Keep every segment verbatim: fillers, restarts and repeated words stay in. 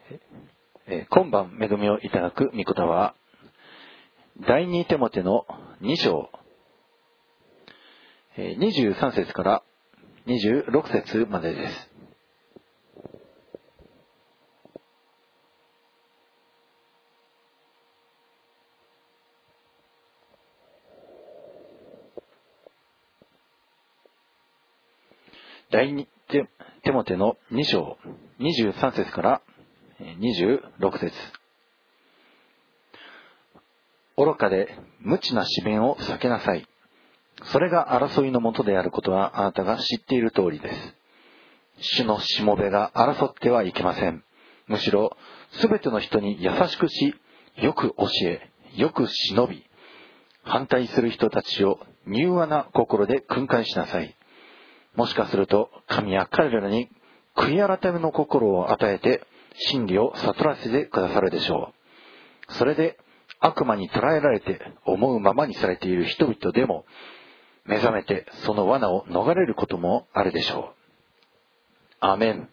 えー、今晩恵みをいただく御言葉は第二テモテのに章、えー、にじゅうさん節からにじゅうろく節までです。第二テモテのに章にじゅうさん節からにじゅうろく節。愚かで無知な詭弁を避けなさい。それが争いのもとであることはあなたが知っている通りです。主のしもべが争ってはいけません。むしろすべての人に優しくし、よく教え、よく忍び、反対する人たちを柔和な心で訓戒しなさい。もしかすると神は彼らに悔い改めの心を与えて真理を悟らせてくださるでしょう。それで悪魔に捕らえられて思うままにされている人々でも目覚めてその罠を逃れることもあるでしょう。アーメン。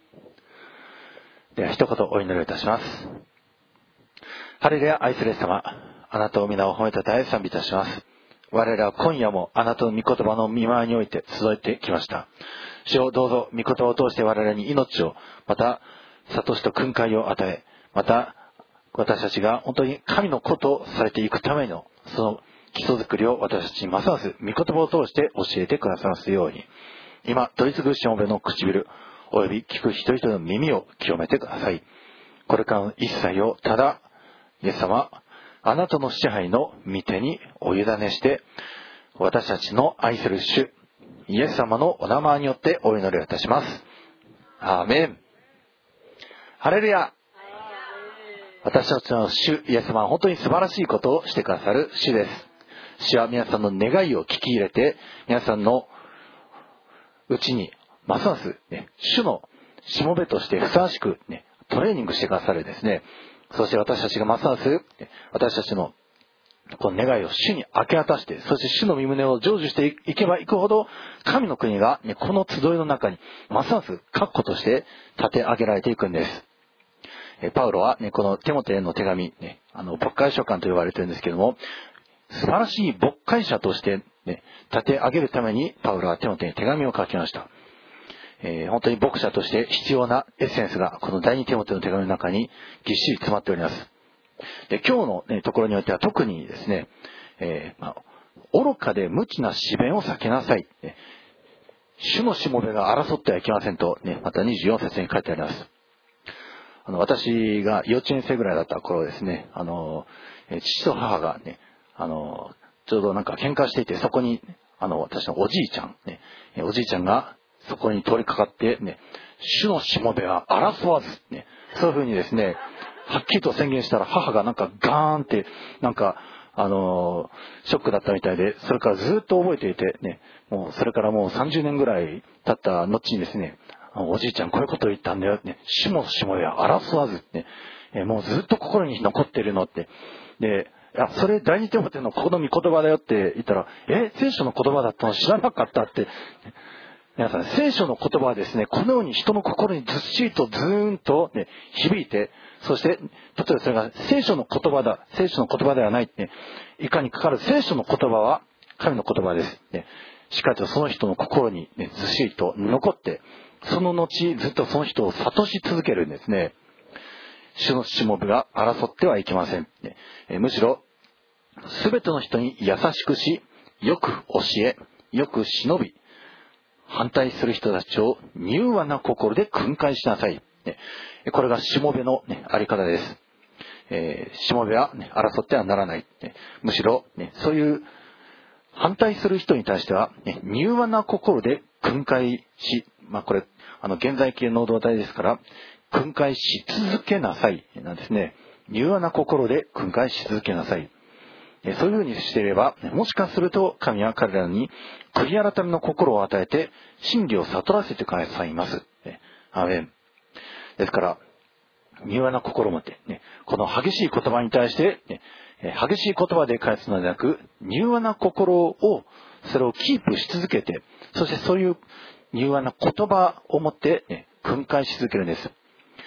では一言お祈りいたします。ハレルヤ、愛する様、あなたを皆を褒めたたえ賛美いたします。我々は今夜もあなたの御言葉の見舞いにおいて集えてきました。主をどうぞ御言葉を通して我々に命を、また悟しと訓戒を与え、また私たちが本当に神の子とされていくためのその基礎作りを私たちにますます御言葉を通して教えてくださるように、今取り次ぐしもべの唇および聞く一人一人の耳を清めてください。これからの一切をただイエス様、あなたの支配の御手にお委ねして、私たちの愛する主イエス様のお名前によってお祈りをいたします。アーメン。ハレルヤ。私たちの主イエス様は本当に素晴らしいことをしてくださる主です。主は皆さんの願いを聞き入れて、皆さんのうちにますます、ね、主のしもべとしてふさわしく、ね、トレーニングしてくださるですね。そして私たちがますます、ね、私たちのこの願いを主に明け渡して、そして主の御胸を成就していけばいくほど、神の国が、ね、この集いの中にますます確固として立て上げられていくんです。パウロは、ね、このテモテへの手紙、ね、あの牧会書簡と言われているんですけども、素晴らしい牧会者として、ね、立て上げるためにパウロはテモテに手紙を書きました。えー、本当に牧者として必要なエッセンスがこの第二テモテの手紙の中にぎっしり詰まっております。で今日の、ね、ところにおいては特にですね、えーまあ、愚かで無知な詭弁を避けなさい、ね、主のしもべが争ってはいけませんと、ね、またにじゅうよん節に書いてあります。あの私が幼稚園生ぐらいだった頃ですね、あの父と母がね、あのちょうどなんか喧嘩していて、そこにあの私のおじいちゃん、ね、おじいちゃんがそこに通りかかってね、主のしもべは争わず、ね、そういうふうにですねはっきりと宣言したら、母がなんかガーンってなんかあのショックだったみたいで、それからずっと覚えていてね、もうそれからもうさんじゅうねんぐらい経った後にですね、おじいちゃんこういうことを言ったんだよって、主のしもべは争わずって、えもうずっと心に残ってるのって、で、いやそれ第二テモテのこの御言葉だよって言ったら、え聖書の言葉だったの知らなかったって。皆さん、聖書の言葉はですね、このように人の心にずっしりとズーンと、ね、響いて、そして例えばそれが聖書の言葉だ、聖書の言葉ではないって、ね、いかにかかる聖書の言葉は神の言葉です、ね、しっかりとその人の心に、ね、ずっしりと残って、その後ずっとその人を諭し続けるんですね。主のしもべが争ってはいけません、ね、えむしろ全ての人に優しくし、よく教え、よく忍び、反対する人たちを柔和な心で訓戒しなさい、ね、これがしもべの、ね、あり方です。えー、しもべは、ね、争ってはならない、ね、むしろ、ね、そういう反対する人に対しては、ね、柔和な心で訓戒し、まあ、これあの現在形能動体ですから訓戒し続けなさいなんですね。柔和な心で訓戒し続けなさい。そういうふうにしていれば、もしかすると神は彼らに悔い改めの心を与えて真理を悟らせてくださいます。アーメン。ですから柔和な心を持って、ね、この激しい言葉に対して、ね、激しい言葉で返すのではなく、柔和な心をそれをキープし続けて、そしてそういう柔和な言葉を持って、ね、訓戒し続けるんです。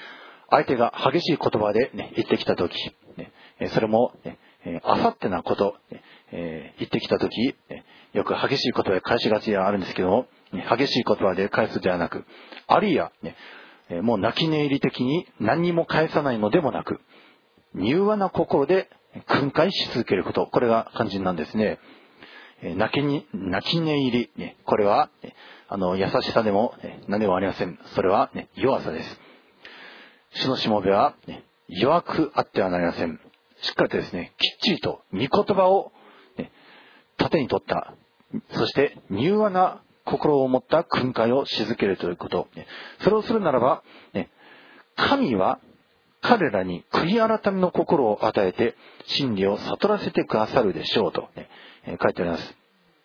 相手が激しい言葉で、ね、言ってきたとき、ね、それも、ね、あさってなこと、えー、言ってきたとき、よく激しい言葉で返しがちではあるんですけども、激しい言葉で返すではなく、あるいは、ね、もう泣き寝入り的に何にも返さないのでもなく、柔和な心で訓戒し続けること、これが肝心なんですね。泣きに、泣き寝入り、ね、これは、あの、優しさでも、何でもありません。それは、ね、弱さです。主のしもべは、ね、弱くあってはなりません。しっかりとですね、きっちりと御言葉を、ね、盾に取った、そして柔和な心を持った訓戒をし続けるということ。それをするならば、ね、神は彼らに悔い改めの心を与えて真理を悟らせてくださるでしょうと、ね、書いてあります。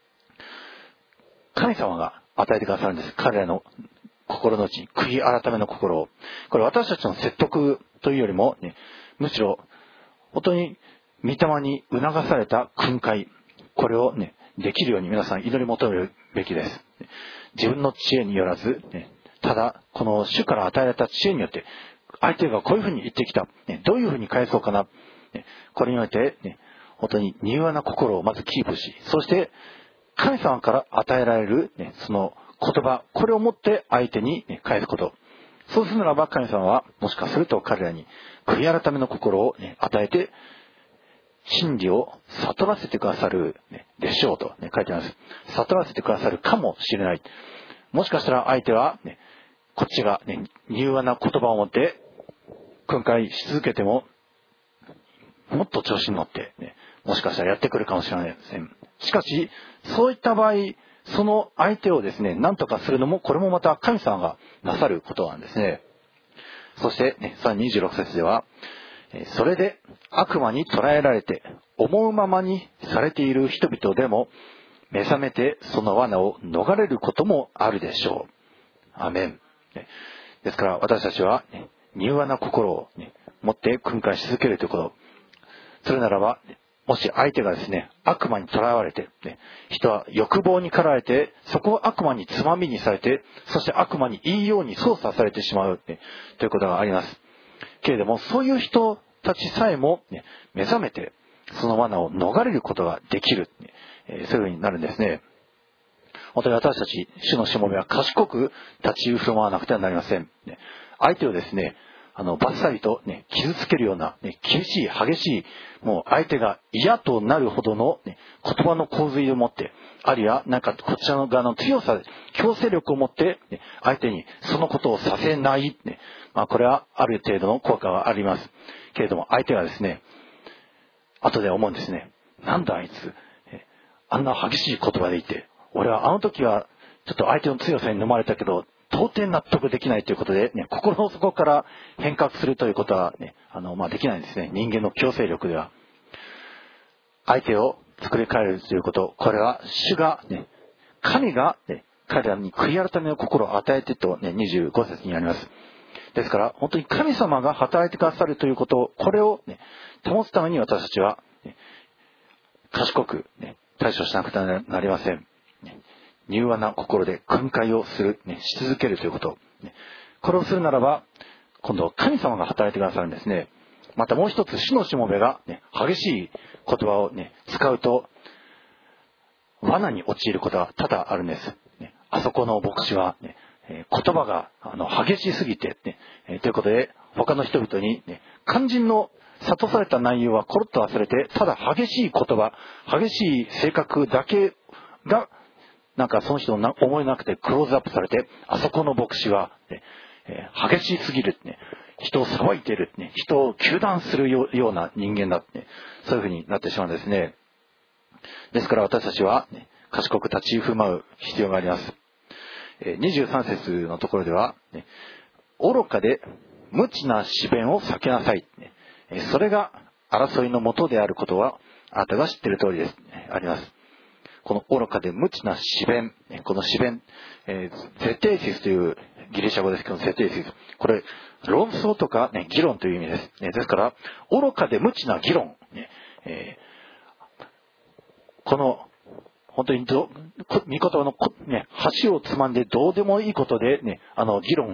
神様が与えてくださるんです。彼らの心の内に悔い改めの心を。これ私たちの説得というよりも、ね、むしろ本当に御霊に促された訓戒、これをね、できるように皆さん祈り求めるべきです。自分の知恵によらず、ね、ただこの主から与えられた知恵によって、相手がこういうふうに言ってきた、ね、どういうふうに返そうかな、ね、これにおいて、ね、本当に柔和な心をまずキープし、そして神様から与えられる、ね、その言葉、これをもって相手に、ね、返すこと。そうするならば神様はもしかすると彼らに悔い改めの心を、ね、与えて真理を悟らせてくださる、ね、でしょうと、ね、書いてあります。悟らせてくださるかもしれない。もしかしたら相手は、ね、こっちが、ね、柔和な言葉を持って訓戒し続けてももっと調子に乗って、ね、もしかしたらやってくるかもしれません。しかしそういった場合、その相手をですね、何とかするのもこれもまた神様がなさることなんですね。そして、ね、さらににじゅうろく節では、それで悪魔に捕らえられて思うままにされている人々でも目覚めてその罠を逃れることもあるでしょう。アメン。ですから私たちは、ね、柔和な心を、ね、持って訓戒し続けるということ。それならば、もし相手がですね、悪魔に捕らわれて、ね、人は欲望に駆られて、そこを悪魔につまみにされて、そして悪魔にいいように操作されてしまう、ね、ということがあります。けれども、そういう人たちさえも、ね、目覚めて、その罠を逃れることができる、ねえー、そういうふうになるんですね。本当に私たち、主のしもべは賢く立ち振る舞わなくてはなりません。ね、相手をですね、あの、バッサリとね、傷つけるような、ね、厳しい、激しい、もう相手が嫌となるほどの、ね、言葉の洪水を持って、あるいはなんかこちらの側の強さで、強制力を持って、ね、相手にそのことをさせない、ね、まあこれはある程度の効果があります。けれども相手がですね、後で思うんですね。なんだあいつ、あんな激しい言葉で言って、俺はあの時はちょっと相手の強さに飲まれたけど、到底納得できないということで、ね、心の底から変革するということは、ね、あの、まあ、できないんですね。人間の強制力では。相手を作り変えるということ、これは主が、ね、神が、ね、彼らに悔い改めの心を与えてと、ね、にじゅうご節にあります。ですから、本当に神様が働いてくださるということ、これを、ね、保つために私たちは、ね、賢く、ね、対処しなくてはなりません。ね、柔和な心で訓戒をする、ね、し続けるということ、ね、これをするならば今度神様が働いてくださるんですね。またもう一つ主のしもべが、ね、激しい言葉を、ね、使うと罠に陥ることは多々あるんです、ね、あそこの牧師は、ね、言葉があの激しすぎて、ねえー、ということで他の人々に、ね、肝心の諭された内容はコロッと忘れて、ただ激しい言葉、激しい性格だけがなんかその人の思いなくてクローズアップされて、あそこの牧師は、ねえー、激しすぎる、ね、人を裁いている、ね、人を糾弾するような人間だって、ね、そういうふうになってしまうんですね。ですから私たちは、ね、賢く立ち振る舞う必要があります。えー、にじゅうさん節のところでは、ね、愚かで無知な詩弁を避けなさい、ねえー、それが争いの元であることはあなたが知っている通りです、ね、あります。この愚かで無知な詩弁、この詩弁、えー、ゼテイシスというギリシャ語ですけど、ゼテイシス、これ論争とか、ね、議論という意味です、ね、ですから愚かで無知な議論、ねえー、この本当にど御言葉の、ね、箸をつまんでどうでもいいことで、ね、あの議論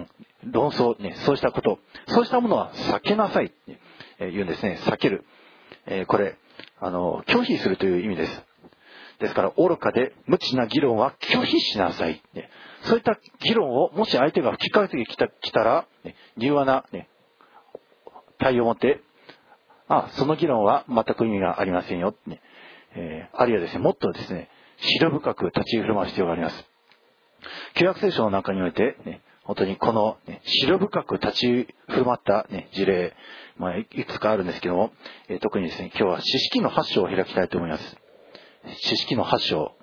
論争、ね、そうしたこと、そうしたものは避けなさいって言うんですね。避ける。えー、これ、あの、拒否するという意味です。ですから、愚かで無知な議論は拒否しなさい。ね、そういった議論を、もし相手が吹きかけてきた、きたら、ね、柔和な、ね、対応を持って、あ、その議論は全く意味がありませんよ。ねえー、あるいはですね、もっとですね、思慮深く立ち振る舞う必要があります。旧約聖書の中において、ね、本当にこの、ね、思慮深く立ち振る舞った、ね、事例、まあ、いくつかあるんですけども、えー、特にですね、今日は詩式のはち章を開きたいと思います。詩式のはち章。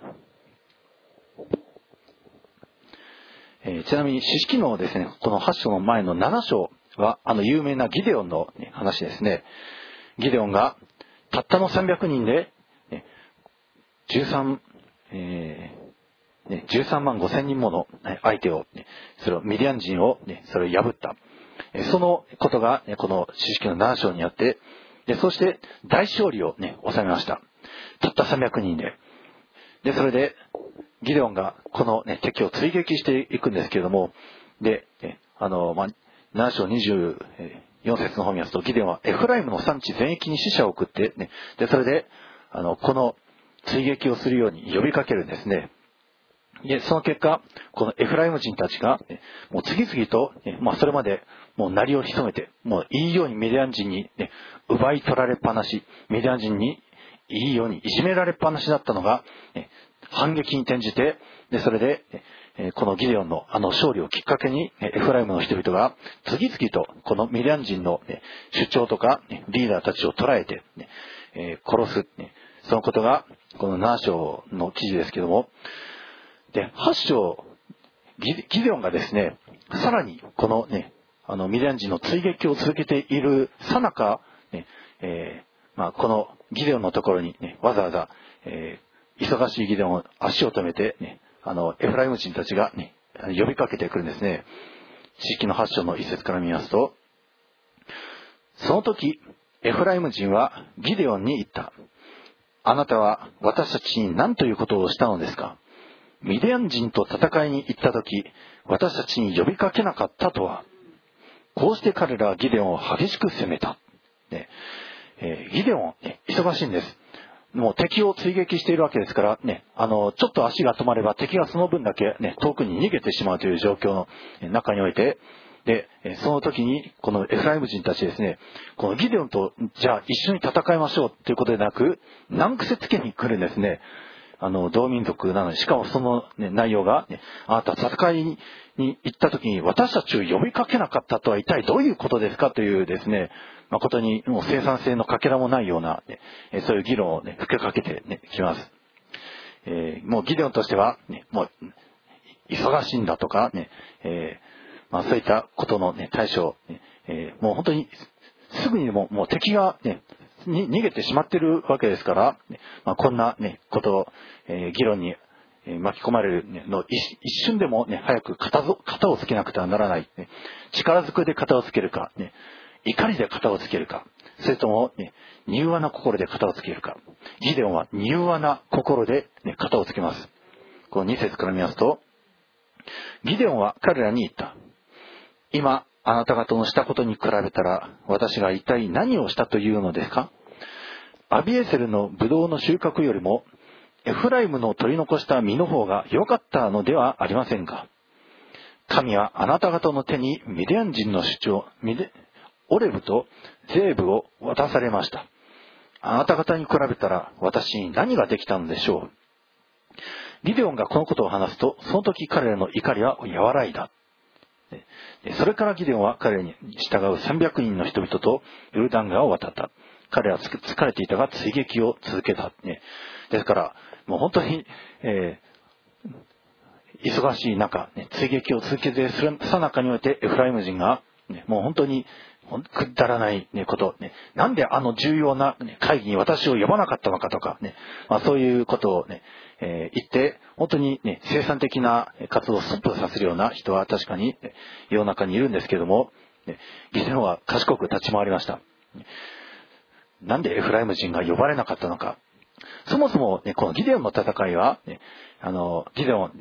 えー、ちなみに詩式のですね、このはち章の前のなな章は、あの有名なギデオンの、ね、話ですね。ギデオンがたったのさんびゃくにんで、ね、じゅうさん、えーね、じゅうさんまんごせんにんもの相手を、ね、それをミディアン人を、ね、それを破った。そのことが、ね、この詩式のなな章にあって、でそして大勝利を、ね、収めました。たったさんびゃくにんで。で、それで、ギデオンがこの、ね、敵を追撃していくんですけれども、で、あの、まあ、なな章にじゅうよん節の方を見ますと、ギデオンはエフライムの産地全域に死者を送って、ね、で、それで、あの、この追撃をするように呼びかけるんですね。で、その結果、このエフライム人たちが、ね、もう次々と、ね、まあ、それまで、もう鳴りを潜めて、もういいようにミディアン人に、ね、奪い取られっぱなし、ミディアン人にいいようにいじめられっぱなしだったのが、ね、反撃に転じて、で、それで、ね、このギデオンのあの勝利をきっかけに、エフライムの人々が次々とこのミディアン人の、ね、主張とか、ね、リーダーたちを捕らえて、ねえー、殺す、ね、そのことがこのなな章の記事ですけども、で、はち章、ギデオンがですね、さらにこのね、あのミディアン人の追撃を続けているさなか、ねえーまあ、このギデオンのところに、ね、わざわざ、えー、忙しいギデオンを足を止めて、ね、あのエフライム人たちが、ね、呼びかけてくるんですね。詩式のはち章の一節から見ますと、その時エフライム人はギデオンに言った。あなたは私たちに何ということをしたのですか。ミディアン人と戦いに行った時、私たちに呼びかけなかったとは。こうして彼らはギデオンを激しく攻めた。ねえー、ギデオン、ね、忙しいんです。もう敵を追撃しているわけですから、ね、あの、ちょっと足が止まれば敵がその分だけ、ね、遠くに逃げてしまうという状況の中において、で、その時に、このエフライム人たちですね、このギデオンと、じゃあ一緒に戦いましょうということでなく、難癖つけに来るんですね。あの、同民族なのに、しかもその、ね、内容が、ね、あなた戦いに行った時に私たちを呼びかけなかったとは一体どういうことですかというですね、誠にもう生産性のかけらもないような、ね、そういう議論をね、吹きかけて、ね、きます。えー、もうギデオンとしては、ね、もう、忙しいんだとか、ね、えー、まあそういったことのね、対処、ね、えー、もう本当に、すぐにでも、もう敵がね、に逃げてしまっているわけですから、まあ、こんな、ね、ことを、えー、議論に、えー、巻き込まれるの一瞬でも、ね、早く型をつけなくてはならない、ね、力ずくで型をつけるか、ね、怒りで型をつけるか、それとも、ね、柔和な心で型をつけるか。ギデオンは柔和な心で、ね、型をつけます。このに節から見ますと、ギデオンは彼らに言った。今あなた方のしたことに比べたら私が一体何をしたというのですか。アビエセルのブドウの収穫よりもエフライムの取り残した実の方が良かったのではありませんか。神はあなた方の手にミディアン人の主張ミデオレブとゼーブを渡されました。あなた方に比べたら私に何ができたのでしょう。ギデオンがこのことを話すと、その時彼らの怒りは和らいだ。それからギデオンは彼らに従うさんびゃくにんの人々とヨルダン川を渡った。彼らは疲れていたが追撃を続けた。ですから、もう本当に、えー、忙しい中、ね、追撃を続けてするさなかにおいてエフライム人が、ね、もう本当にくだらない、ね、こと、ね、なんであの重要な、ね、会議に私を呼ばなかったのかとか、ね、まあ、そういうことを、ねえー、言って本当に、ね、生産的な活動をストップさせるような人は確かに、ね、世の中にいるんですけれども、ね、ギデオンは賢く立ち回りました。なんでエフライム人が呼ばれなかったのか。そもそも、ね、このギデオンの戦いは、ね、あのギデオン、ね、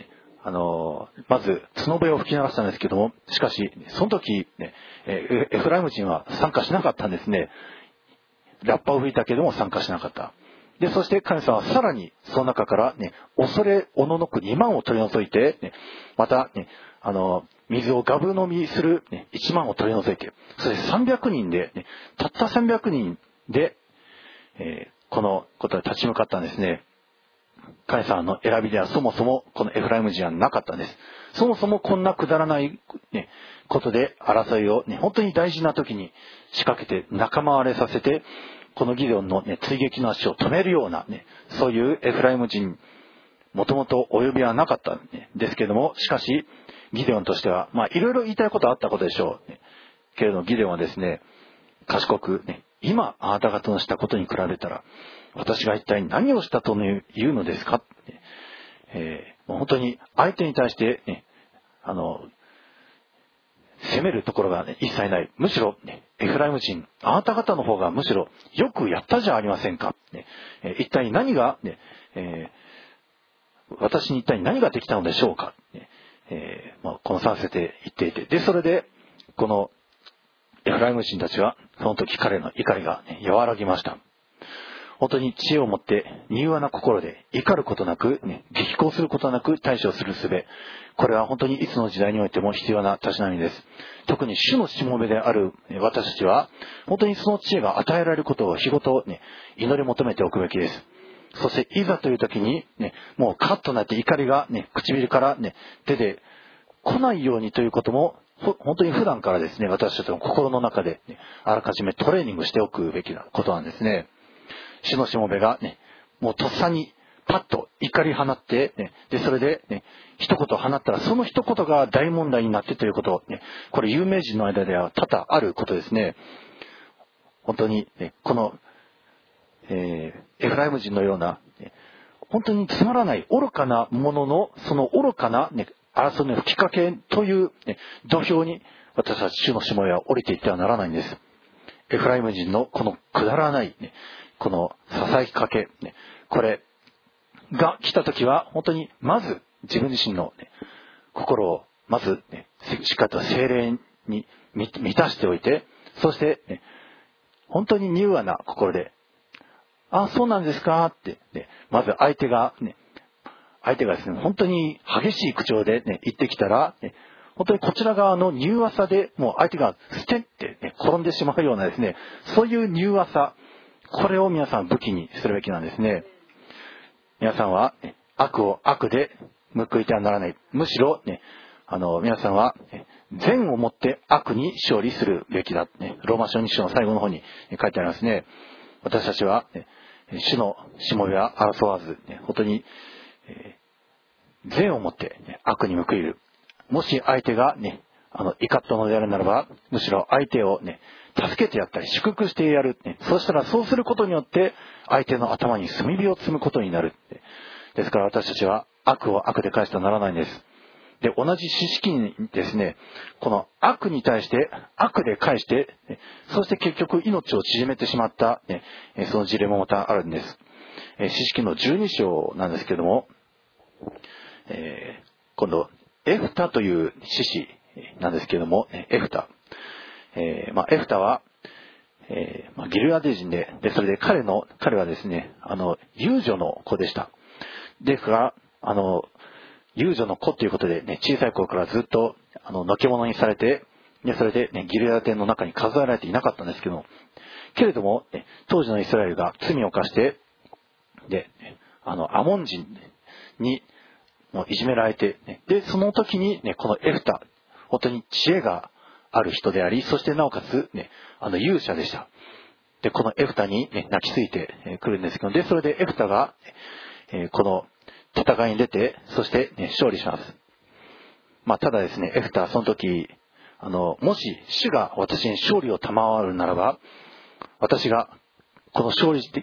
あの、まず、角笛を吹き鳴らしたんですけども、しかし、その時、ね、エフライム人は参加しなかったんですね。ラッパを吹いたけども参加しなかった。で、そして神様はさらに、その中からね、恐れおののくにまんを取り除いて、ね、また、ね、あの、水をガブ飲みする、ね、いちまんを取り除いて、それさんびゃくにんで、ね、たったさんびゃくにんで、えー、このことに立ち向かったんですね。神様の選びではそもそもこのエフライム人はなかったんです。そもそもこんなくだらない、ね、ことで争いを、ね、本当に大事な時に仕掛けて仲間割れさせて、このギデオンの、ね、追撃の足を止めるような、ね、そういうエフライム人、もともとお呼びはなかったんですけれども、しかしギデオンとしては、まあいろいろ言いたいことはあったことでしょう。けれどもギデオンはですね、賢く、ね、今あなた方のしたことに比べたら、私が一体何をしたというのですか、えー、もう本当に相手に対して、ね、あの責めるところが、ね、一切ない。むしろ、ね、エフライム人、あなた方の方がむしろよくやったじゃありませんか、ねえー、一体何が、ねえー、私に一体何ができたのでしょうか、ねえーまあ、このさせて言っていて、でそれでこのエフライム人たちはその時彼の怒りが、ね、和らぎました。本当に知恵を持って柔和な心で怒ることなく、ね、激高することなく対処する術。これは本当にいつの時代においても必要なたしなみです。特に主のしもべである私たちは本当にその知恵が与えられることを日ごと、ね、祈り求めておくべきです。そしていざという時に、ね、もうカッとなって怒りが、ね、唇から、ね、出てこないようにということも本当に普段からですね、私たちの心の中で、ね、あらかじめトレーニングしておくべきなことなんですね。主のしもべがね、もうとっさにパッと怒り放って、ね、で、それでね、一言放ったら、その一言が大問題になってということ、ね、これ有名人の間では多々あることですね。本当に、ね、この、えー、エフライム人のような、ね、本当につまらない愚かなものの、その愚かな、ね、争いの吹きかけという、ね、土俵に私たち主のしもべは降りていってはならないんです。エフライム人のこのくだらない、ね、このささやきかけ、ね、これが来た時は本当にまず自分自身の、ね、心をまず、ね、しっかりと聖霊に満たしておいて、そして、ね、本当に柔和な心で、あ、そうなんですかって、ね、まず相手が、ね、相手がですね、本当に激しい口調で、ね、言ってきたら、ね、本当にこちら側の柔和さでもう相手がステッて、ね、転んでしまうようなですね、そういう柔和さ、これを皆さん武器にするべきなんですね。皆さんは、ね、悪を悪で報いてはならない。むしろ、ね、あの皆さんは、ね、善をもって悪に勝利するべきだ、ね。ローマ書に章の最後の方に書いてありますね。私たちは、ね、主のしもべは争わず、ね、本当に、えー、善をもって、ね、悪に報いる。もし相手が、ね、あの怒ったのであるならば、むしろ相手をね、助けてやったり祝福してやる、ね、そうしたらそうすることによって相手の頭に炭火を積むことになる。ですから私たちは悪を悪で返してはならないんです。で、同じ知識にですね、この悪に対して悪で返して、そして結局命を縮めてしまった、ね、その事例もまたあるんです。知識のじゅうに章なんですけども、えー、今度エフタという獅子なんですけども、エフタ、えーまあ、エフタは、えーまあ、ギルアデ人で、でそれで彼の彼はですね、あの遊女の子でした。ですからあの遊女の子ということで、ね、小さい頃からずっとあののけ者にされて、でそれで、ね、ギルアデの中に数えられていなかったんですけど、けれども、ね、当時のイスラエルが罪を犯してであのアモン人にもういじめられて、ね、でその時に、ね、このエフタ、本当に知恵がある人であり、そしてなおかつ、ね、あの勇者でした。でこのエフタに、ね、泣きついてく、えー、るんですけど、でそれでエフタが、えー、この戦いに出て、そして、ね、勝利します。まあ、ただですね、エフタはその時あのもし主が私に勝利を賜るならば、私がこの勝利した、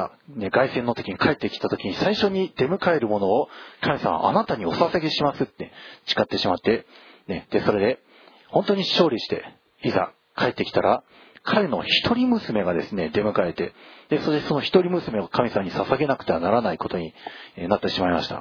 ね、凱旋の時に帰ってきた時に最初に出迎えるものを神様はあなたにお捧げしますって誓ってしまって、ね、でそれで本当に勝利していざ帰ってきたら、彼の一人娘がですね出迎えて、でそれでその一人娘を神様に捧げなくてはならないことになってしまいました。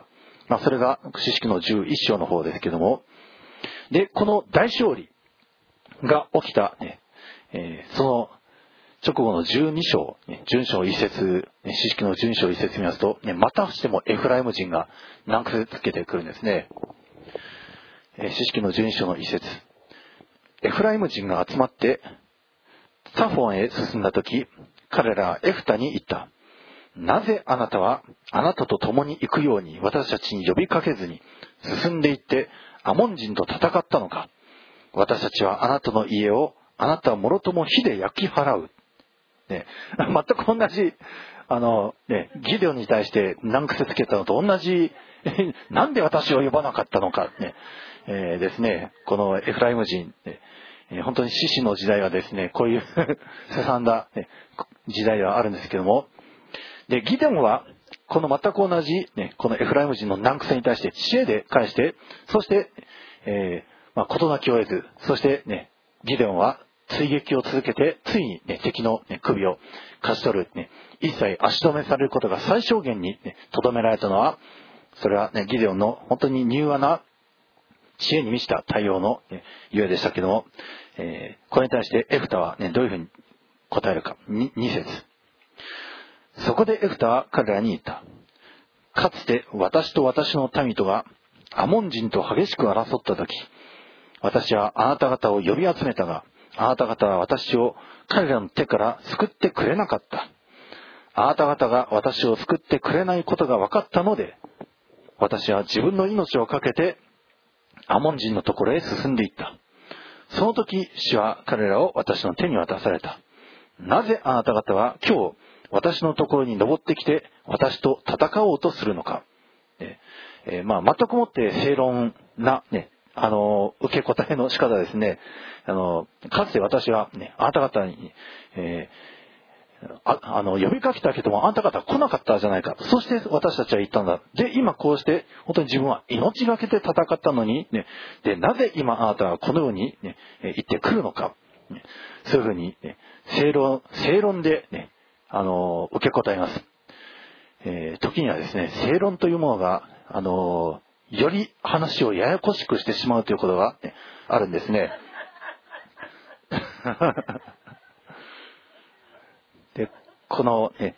まあ、それが士式のじゅういっ章の方ですけども、で、この大勝利が起きた、ねえー、その直後のじゅうに章、ね、じゅう章一節、ね、士式のじゅうに章一節見ますと、ね、またしてもエフライム人が難癖つけてくるんですね。えー、士式のじゅうに章の一節。エフライム人が集まってサフォンへ進んだとき、彼らはエフタに言った。なぜあなたはあなたと共に行くように私たちに呼びかけずに進んでいってアモン人と戦ったのか。私たちはあなたの家をあなたはもろとも火で焼き払う。ね、全く同じ、あの、ね、ギデオンに対して難癖つけたのと同じ、なんで私を呼ばなかったのか、ねえー、ですね、このエフライム人、ねえー、本当に獅子の時代はですね、こういうすさんだ、ね、時代ではあるんですけども、で、ギデオンは、この全く同じ、ね、このエフライム人の難癖に対して知恵で返して、そして、えー、まあ、事なきを得ず、そしてね、ギデオンは追撃を続けて、ついに、ね、敵の、ね、首を勝ち取る、ね、一切足止めされることが最小限に、ね、留められたのは、それは、ね、ギデオンの本当に柔和な知恵に満ちた対応の、ね、ゆえでしたけども、えー、これに対してエフタは、ね、どういうふうに答えるか。に節。そこでエフタは彼らに言った。かつて私と私の民とがアモン人と激しく争った時、私はあなた方を呼び集めたが、あなた方は私を彼らの手から救ってくれなかった。あなた方が私を救ってくれないことが分かったので、私は自分の命をかけてアモン人のところへ進んでいった。その時、主は彼らを私の手に渡された。なぜあなた方は今日、私のところに登ってきて私と戦おうとするのか。えーまあ、全くもって正論な、ね、あの受け答えの仕方ですね。あのかつて私は、ね、あなた方に、えー、ああの呼びかけたけどもあなた方は来なかったじゃないか。そして私たちは言ったんだ。で今こうして本当に自分は命がけて戦ったのに、ね、でなぜ今あなたはこのように、ね、言ってくるのか。ね、そういうふうに、ね、正論正論で、ね、あの受け答えます。えー、時にはですね、正論というものが、あのー、より話をややこしくしてしまうということが、ね、あるんですね。で、この、ね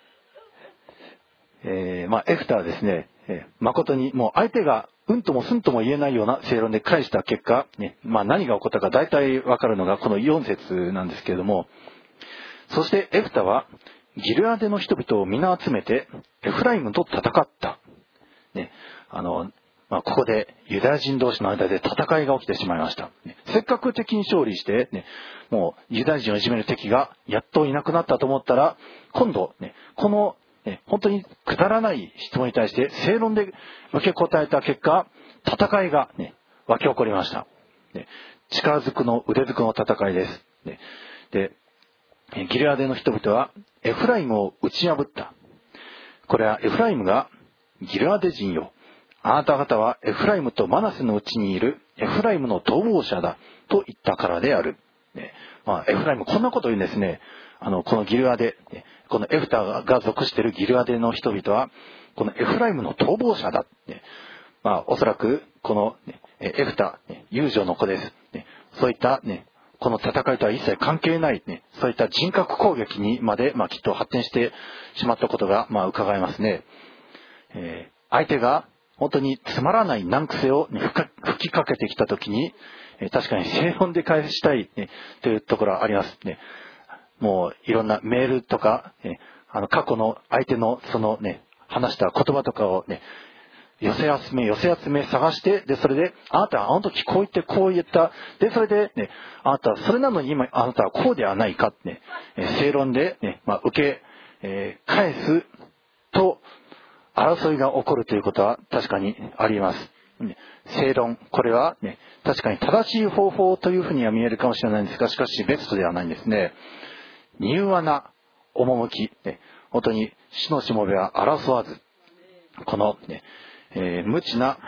えーまあ、エフタはですね、えー、誠にもう相手がうんともすんとも言えないような正論で返した結果、ねまあ、何が起こったか大体わかるのがこのよん節なんですけれども、そしてエフタはギルアデの人々を皆集めてエフライムと戦った。ね、あの、まあ、ここでユダヤ人同士の間で戦いが起きてしまいました。ね、せっかく敵に勝利して、ね、もうユダヤ人をいじめる敵がやっといなくなったと思ったら、今度、ね、この、ね、本当にくだらない質問に対して正論で受け答えた結果、戦いが、ね、湧き起こりました。ね、力ずくの腕ずくの戦いです。ね、でギルアデの人々はエフライムを打ち破った。これはエフライムがギルアデ人よ、あなた方はエフライムとマナセのうちにいるエフライムの逃亡者だと言ったからである。ねまあ、エフライムこんなことを言うんですね。あのこのギルアデ、このエフタが属しているギルアデの人々はこのエフライムの逃亡者だ。ねまあ、おそらくこの、ね、エフタ、ね、友情の子です。ね、そういった、ねこの戦いとは一切関係ない、ね、そういった人格攻撃にまで、まあ、きっと発展してしまったことが、まあ、伺えますね。えー、相手が本当につまらない難癖を、ね、吹きかけてきたときに、えー、確かに正論で返したい、ね、というところはありますね。もういろんなメールとか、ね、あの過去の相手のそのね話した言葉とかをね寄せ集め寄せ集め探して、でそれであなたはあの時こう言ってこう言った、でそれでねあなたはそれなのに今あなたはこうではないかってね、えー、正論でね、まあ、受け、えー、返すと争いが起こるということは確かにあります。正論、これはね確かに正しい方法というふうには見えるかもしれないんですが、しかしベストではないんですね。柔和な趣、ね、本当に死のしもべは争わず、このねえー、無知な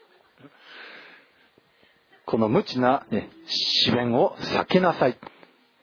この無知な、ね、詩弁を避けなさい。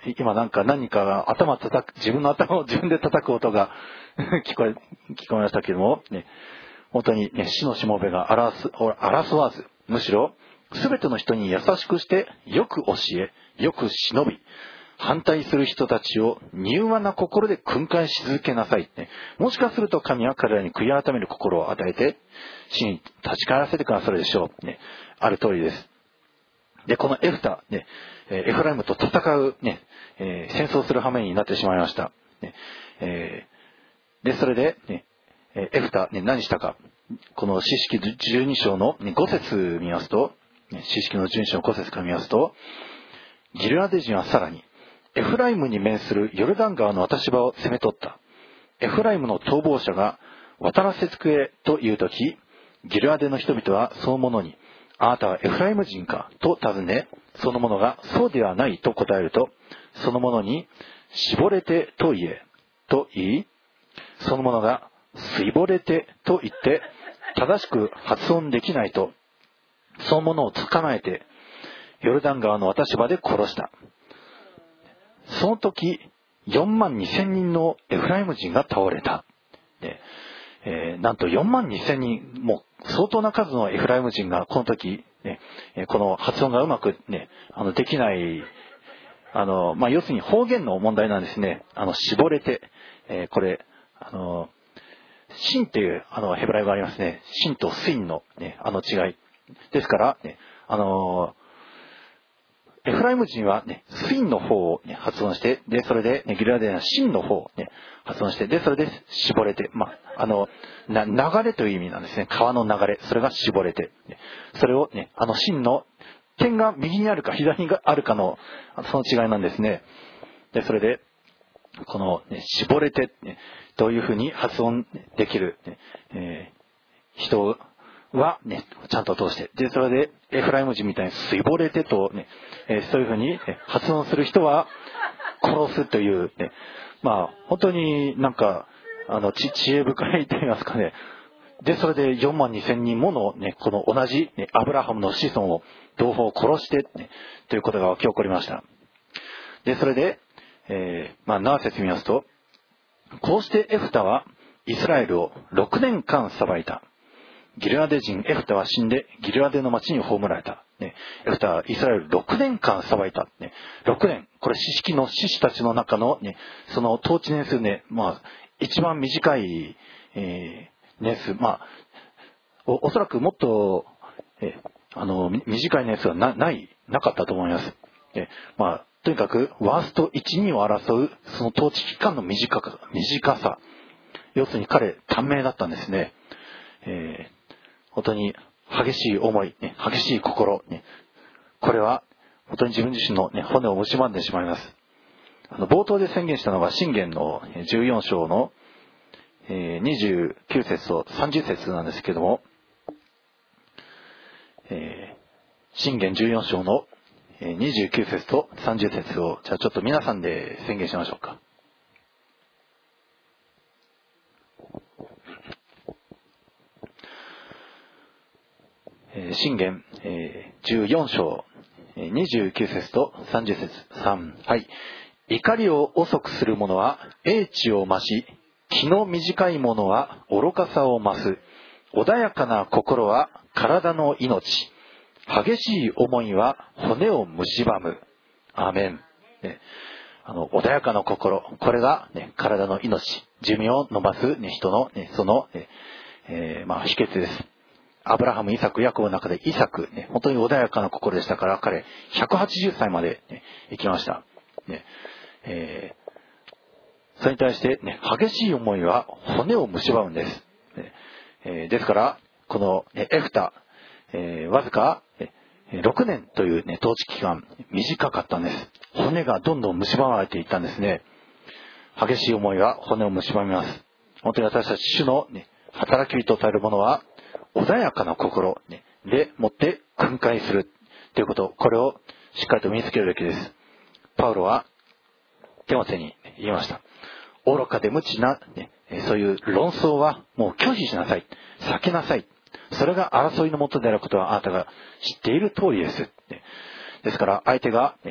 今なんか何かが頭叩く、自分の頭を自分で叩く音が聞こえ、聞こえましたけども、ね、本当にね、死のしもべが争争わず、むしろ全ての人に優しくして、よく教え、よく忍び、反対する人たちを柔和な心で訓戒し続けなさい、ね。もしかすると神は彼らに悔い改める心を与えて、死に立ち返らせてくださるでしょう。ね、ある通りです。で、このエフタ、ね、エフライムと戦う、ね、えー、戦争する羽目になってしまいました。ねえー、で、それで、ね、エフタ、ね、何したか。この詩式じゅうに章のご節見ますと、詩式のじゅうに章のご節から見ますと、ギルアデ人はさらに、エフライムに面するヨルダン川の渡し場を攻め取った。エフライムの逃亡者が渡らせつくえというとき、ギルアデの人々はその者に、あなたはエフライム人かと尋ね、その者がそうではないと答えると、その者に絞れてと言えと言い、その者がすぼれてと言って正しく発音できないと、その者を捕まえてヨルダン川の渡し場で殺した。その時よんまんにせんにんのエフライム人が倒れた。で、えー、なんとよんまんにせんにん、もう相当な数のエフライム人がこの時、ね、この発音がうまく、ね、あのできない、あの、まあ、要するに方言の問題なんですね。あの絞れて、えー、これあのシンっていうあのヘブライ語がありますね。シンとスインの、ね、あの違いですから、ね、あのエフライム人は、ね、スインの方を、ね、発音して、で、それで、ね、ギルアデ人はシンの方を、ね、発音して、で、それで絞れて、まあ、あの、な、流れという意味なんですね。川の流れ。それが絞れて。ね、それをね、あのシンの点が右にあるか左にあるかの、その違いなんですね。で、それで、この、ね、絞れて、ね、どういうふうに発音できる、ねえー、人はね、ちゃんと通して。で、それで、エフライム人みたいに絞れてとね、えー、そういうふうに発音する人は殺すという、ね、まあ、本当になんか、あの、知、知恵深いと言いますかね。で、それでよんまんにせんにんものね、この同じ、ね、アブラハムの子孫を、同胞を殺して、ね、ということが起こりました。で、それで、えー、まあ、なな節見ますと、こうしてエフタはイスラエルをろくねんかん裁いた。ギルアデ人エフタは死んでギルアデの町に葬られた。ね、エフタはイスラエルろくねんかん裁いた。ね、ろくねん。これ詩式の志士たちの中の、ね、その統治年数ね、まあ、一番短い、えー、年数。まあ、お、おそらくもっと、えー、あの、短い年数はな、ない、なかったと思います。えー、まあ、とにかく、ワーストいち、にを争う、その統治期間の短か、短さ。要するに彼、短命だったんですね。えー本当に激しい思い、ね、激しい心、ね、これは本当に自分自身の、ね、骨を蝕んでしまいます。あの冒頭で宣言したのは箴言のじゅうよん章のにじゅうきゅう節とさんじゅう節なんですけども、えー、箴言じゅうよん章のにじゅうきゅう節とさんじゅう節をじゃあちょっと皆さんで宣言しましょうか。箴言じゅうよん章にじゅうきゅう節とさんじゅう節さん、はい。怒りを遅くする者は英知を増し、気の短い者は愚かさを増す。穏やかな心は体の命。激しい思いは骨を蝕む。アーメン。ね、あの穏やかな心、これが、ね、体の命、寿命を伸ばす、ね、人の、ね、その、ねえーまあ、秘訣です。アブラハム、イサク、ヤコブの中でイサク、ね、本当に穏やかな心でしたから、彼、ひゃくはちじゅっさいまで、ね、生きました。ねえー、それに対して、ね、激しい思いは骨を蝕むんです。ねえー、ですから、この、ね、エフタ、えー、わずかろくねんという、ね、統治期間、短かったんです。骨がどんどん蝕まれていったんですね。激しい思いは骨を蝕みます。本当に私たち主の、ね、働き人とされるものは、穏やかな心でもって訓戒するということ、これをしっかりと身につけるべきです。パウロはテモテに言いました。愚かで無知な、ね、そういう論争はもう拒否しなさい。避けなさい。それが争いのもとであることはあなたが知っている通りです。ですから相手が、ね、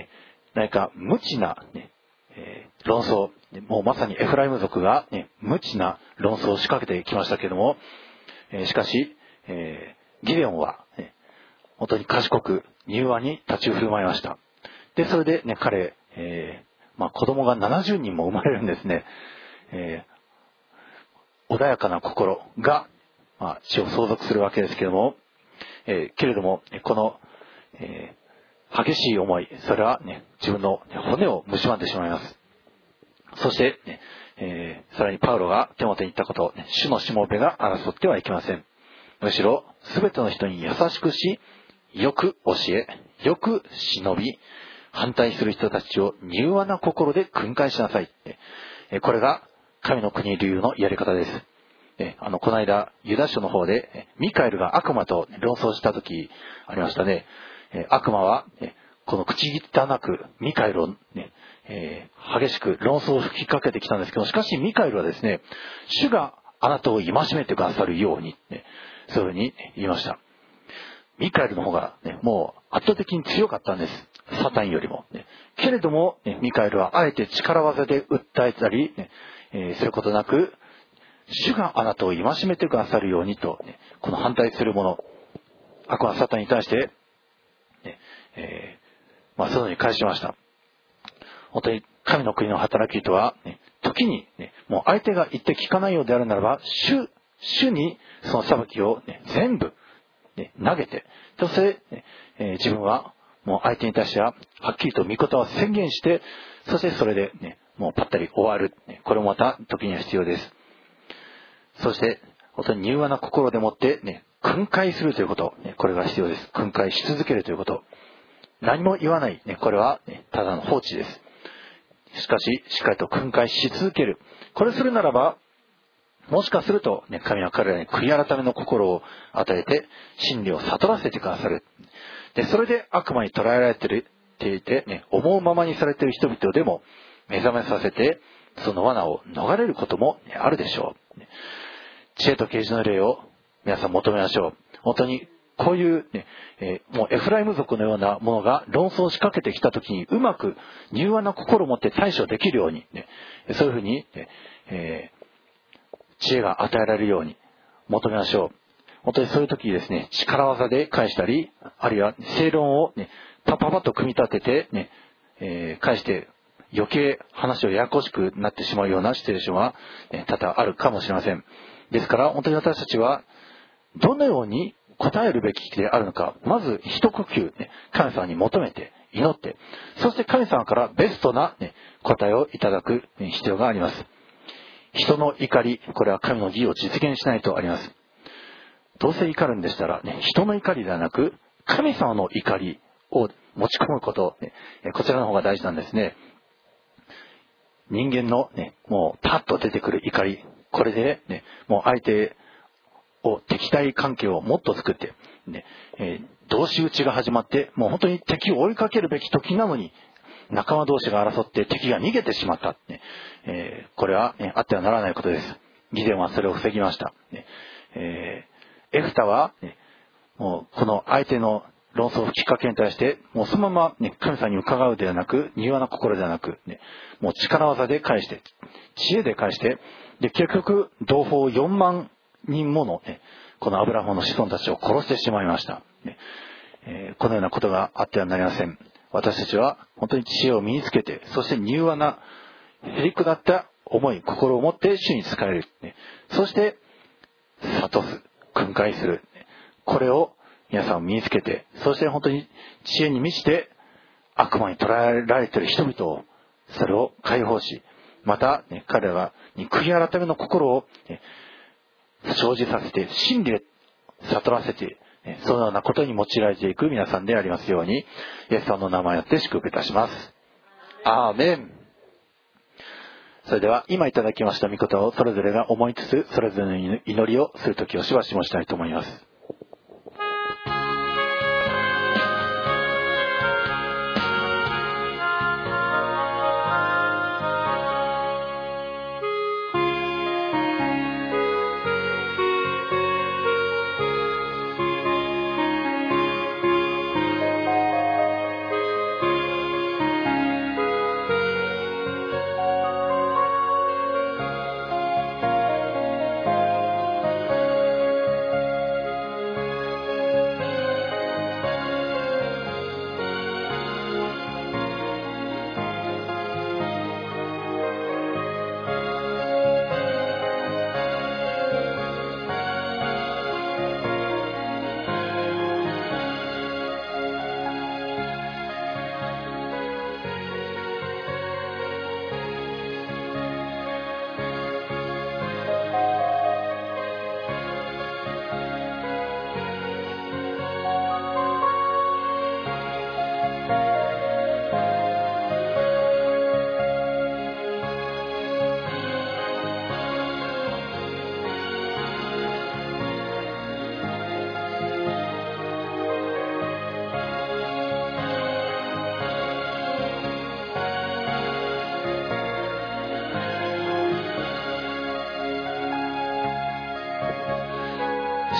何か無知な、ねえー、論争、もうまさにエフライム族が、ね、無知な論争を仕掛けてきましたけれども、えー、しかし、えー、ギデオンは、ね、本当に賢く柔和に立ち振る舞いました。で、それで、ね、彼、えーまあ、子供がななじゅうにんも生まれるんですね。えー、穏やかな心が、まあ、地を相続するわけですけれども、えー、けれどもこの、えー、激しい思い、それは、ね、自分の骨を蝕んでしまいます。そして、ねえー、さらにパウロがテモテに言ったこと、ね、主のしもべが争ってはいけません。むしろすべての人に優しくし、よく教え、よく忍び、反対する人たちを柔和な心で訓戒しなさい。えー、これが神の国流のやり方です。えあのこの間ユダ書の方でミカエルが悪魔と論争した時ありましたね。え悪魔はこの口汚くミカエルを、ねえー、激しく論争を吹きかけてきたんですけど、しかしミカエルはですね、主があなたを戒めてくださるように、ね、そういうふうに言いました。ミカエルの方が、ね、もう圧倒的に強かったんです、サタンよりも、ね、けれども、ね、ミカエルはあえて力技で訴えたり、ねえー、することなく、主があなたを戒めてくださるようにと、ね、この反対する者、悪魔サタンに対して、ねえーまあ、そのように返しました。本当に神の国の働きとは、ね、時に、ね、もう相手が言って聞かないようであるならば、主、主にその裁きを、ね、全部、ね、投げて、そして、ねえー、自分はもう相手に対してははっきりと御言葉を宣言して、そしてそれで、ね、もうパッタリ終わる、ね、これもまた時には必要です。そして、本当に柔和な心でもってね、訓戒するということ、ね、これが必要です。訓戒し続けるということ。何も言わない、ね、これは、ね、ただの放置です。しかし、しっかりと訓戒し続ける。これするならば、もしかすると、ね、神は彼らに悔い改めの心を与えて、真理を悟らせてくださる。で、それで悪魔に捉えられていて、ね、思うままにされている人々でも、目覚めさせて、その罠を逃れることも、ね、あるでしょう。知恵と啓示の霊を皆さん求めましょう。本当にこういう、ねえー、もうエフライム族のようなものが論争を仕掛けてきたときにうまく柔和な心を持って対処できるように、ね、そういうふうに、ねえー、知恵が与えられるように求めましょう。本当にそういう時にですね、力技で返したり、あるいは正論を、ね、パパパッと組み立てて、ねえー、返して余計話をややこしくなってしまうようなシチュエーションは、ね、多々あるかもしれません。ですから本当に私たちはどのように答えるべきであるのか、まず一呼吸、ね、神様に求めて祈って、そして神様からベストな、ね、答えをいただく必要があります。人の怒り、これは神の義を実現しないとあります。どうせ怒るんでしたら、ね、人の怒りではなく神様の怒りを持ち込むこと、ね、こちらの方が大事なんですね。人間の、ね、もうパッと出てくる怒り、これで、ね、もう相手を敵対関係をもっと作って、ねえー、同士討ちが始まって、もう本当に敵を追いかけるべき時なのに仲間同士が争って敵が逃げてしまった、ねえー、これは、ね、あってはならないことです。ギデオンはそれを防ぎました。ねえー、エフタは、ね、もうこの相手の論争をきっかけに対してもうそのまま、ね、神様に伺うではなく、柔和な心ではなく、ね、もう力技で返して、知恵で返して、で結局同胞よんまんにんもの、ね、このアブラハムの子孫たちを殺してしまいました、ねえー、このようなことがあってはなりません。私たちは本当に知恵を身につけて、そして柔和なへりくだった思い、心を持って主に仕える、ね、そして諭す、訓戒する、これを皆さん身につけて、そして本当に知恵に満ちて悪魔に捉えられている人々をそれを解放し、また、ね、彼らに悔い改めの心を、ね、生じさせて真理で悟らせて、ね、そのようなことに用いられていく皆さんでありますように、イエス様の名前によって祝福いたします。アーメン。それでは今いただきました御言葉をそれぞれが思いつつ、それぞれの祈りをするときをしばしもしたいと思います。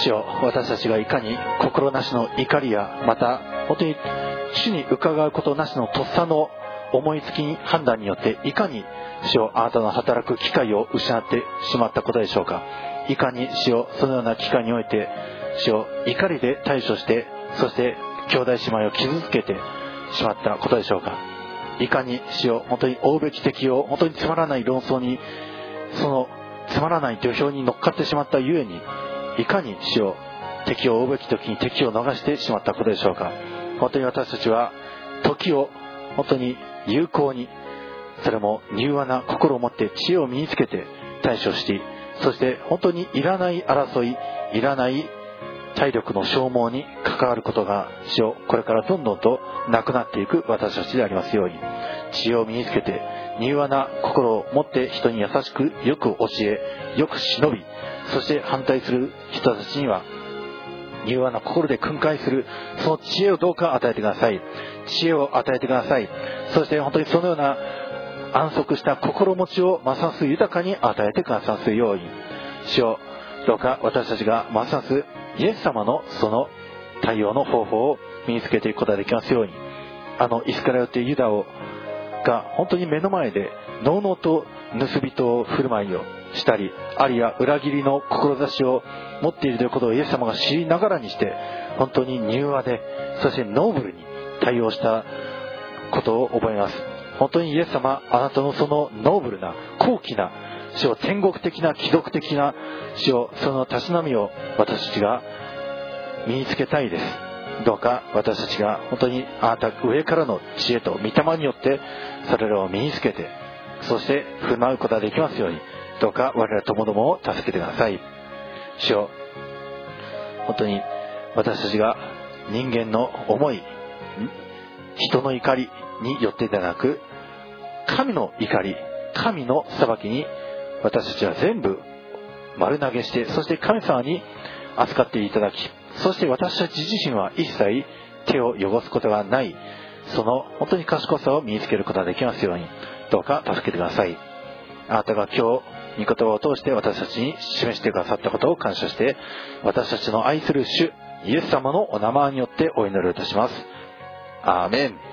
主よ、私たちがいかに心なしの怒りや、また本当に主に伺うことなしのとっさの思いつき判断によって、いかに主よ、あなたの働く機会を失ってしまったことでしょうか。いかに主よ、そのような機会において主よ、怒りで対処して、そして兄弟姉妹を傷つけてしまったことでしょうか。いかに主よ、本当に追うべき敵を本当につまらない論争に、そのつまらない土俵に乗っかってしまったゆえに、いかに主よ、敵を追うべき時に敵を逃してしまったことでしょうか。本当に私たちは時を本当に有効に、それも柔和な心を持って知恵を身につけて対処して、そして本当にいらない争い、いらない体力の消耗に関わることが主よ、これからどんどんとなくなっていく私たちでありますように、知恵を身につけて柔和な心を持って人に優しくよく教え、よく忍び、そして反対する人たちには柔和な心で訓戒する、その知恵をどうか与えてください。知恵を与えてください。そして本当にそのような安息した心持ちをますます豊かに与えてくださるように、主よ、どうか私たちがますますイエス様のその対応の方法を身につけていくことができますように、あのイスカリオテユダをが本当に目の前でのうのうと盗人振る舞いをしたり、あるいは裏切りの志を持っているということをイエス様が知りながらにして、本当に柔和で、そしてノーブルに対応したことを覚えます。本当にイエス様、あなたのそのノーブルな高貴な主を、天国的な貴族的な主を、そのたしなみを私たちが身につけたいです。どうか私たちが本当にあなた上からの知恵と御霊によってそれらを身につけて、そして振る舞うことができますように、どうか我々ともどもを助けてください。主よ、本当に私たちが人間の思い、人の怒りによってではなく、神の怒り、神の裁きに私たちは全部丸投げして、そして神様に預かっていただき、そして私たち自身は一切手を汚すことがない、その本当に賢さを身につけることができますように、どうか助けてください。あなたが今日御言葉を通して私たちに示してくださったことを感謝して、私たちの愛する主イエス様のお名前によってお祈りいたします。アーメン。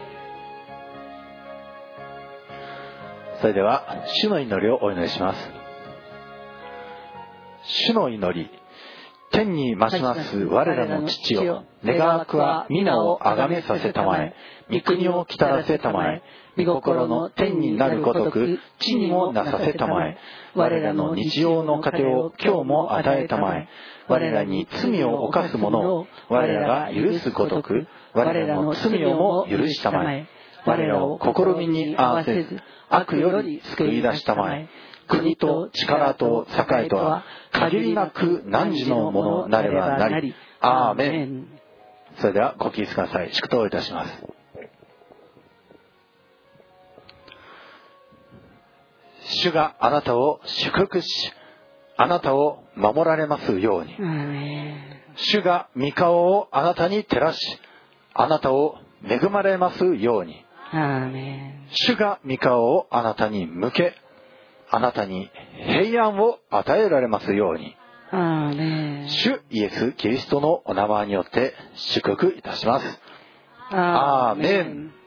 それでは主の祈りをお祈りします。主の祈り。天に増します我らの父よ、願わくは皆をあがめさせたまえ、御国を来たらせたまえ、御心の天になるごとく地にもなさせたまえ、我らの日常の糧を今日も与えたまえ、我らに罪を犯す者を我らが許すごとく我らの罪をも許したまえ、我らを試みに合わせず悪より救い出したまえ、国と力と栄とは限りなく汝のものなればなり。アーメン。それではご起立ください。祝祷いたします。主があなたを祝福し、あなたを守られますように。主が御顔をあなたに照らし、あなたを恵まれますように。主が御顔をあなたに向け、あなたに平安を与えられますように。アーメン。主イエス・キリストのお名前によって祝福いたします。アーメン。